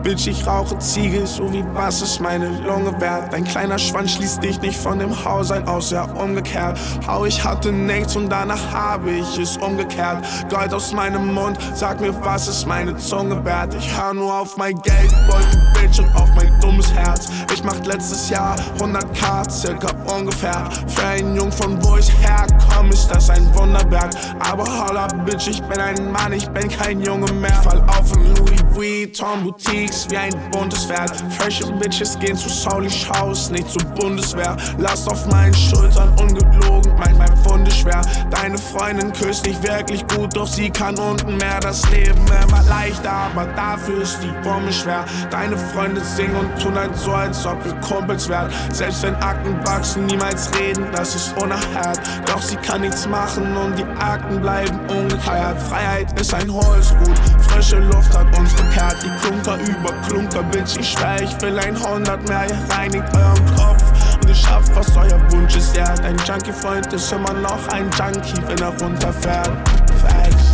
Bitch, ich rauche Ziegel, so wie was ist meine Lunge wert? Dein kleiner Schwanz schließt dich nicht von dem Haus ein aus, ja umgekehrt. Hau, ich hatte nichts und danach habe ich es umgekehrt. Gold aus meinem Mund, sag mir, was ist meine Zunge wert? Ich hör nur auf mein Geld, wollte Bitch und auf mein dummes Herz. Ich mach letztes Jahr 100k, circa ungefähr. Für einen Jung von wo ich herkomme, ist das ein Wunderwerk. Aber holla, Bitch, ich bin ein Mann, ich bin kein Junge mehr. Ich fall auf in Louis Vuitton Boutiques wie ein buntes Pferd. Freshe Bitches gehen zu Saulisch Haus, nicht zur Bundeswehr. Last auf meinen Schultern, ungelogen, mein Pfund ist schwer. Deine Freundin küsst nicht wirklich gut, doch sie kann unten mehr. Das Leben immer leichter, aber dafür ist die Bombe schwer. Deine Freunde singen und tun halt so, als ob wir Kumpels wären. Selbst wenn Akten wachsen, niemals reden, das ist unerhört. Doch sie kann nichts machen und die Akten bleiben ungeheiert. Freiheit ist ein hohes Gut, frische Luft hat uns bekehrt. Die Klunker über Klunker, Bitch, ich schwör, ich will 100 mehr. Ihr reinigt euren Kopf und ihr schafft, was euer Wunsch ist. Ja, dein Junkie-Freund ist immer noch ein Junkie, wenn er runterfährt. Facts.